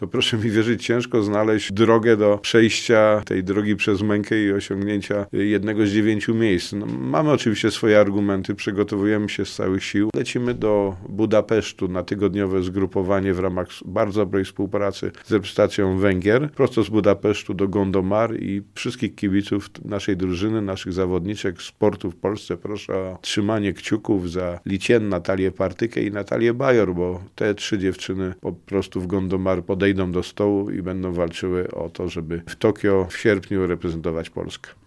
to proszę mi wierzyć, ciężko znaleźć drogę do przejścia tej drogi przez mękę i osiągnięcia jednego z 9 miejsc. No, mamy oczywiście swoje argumenty, przygotowujemy się z całych sił. Lecimy do Budapesztu na tygodniowe zgrupowanie w ramach bardzo dobrej współpracy z reprezentacją Węgier. Prosto z Budapesztu do Gondomar i wszystkich kibiców naszej drużyny, naszych zawodniczek sportu w Polsce proszę o trzymanie kciuków za Licien, Natalię Partykę i Natalię Bajor, bo te 3 dziewczyny po prostu w Gondomar podejdą do stołu i będą walczyły o to, żeby w Tokio w sierpniu reprezentować Polskę.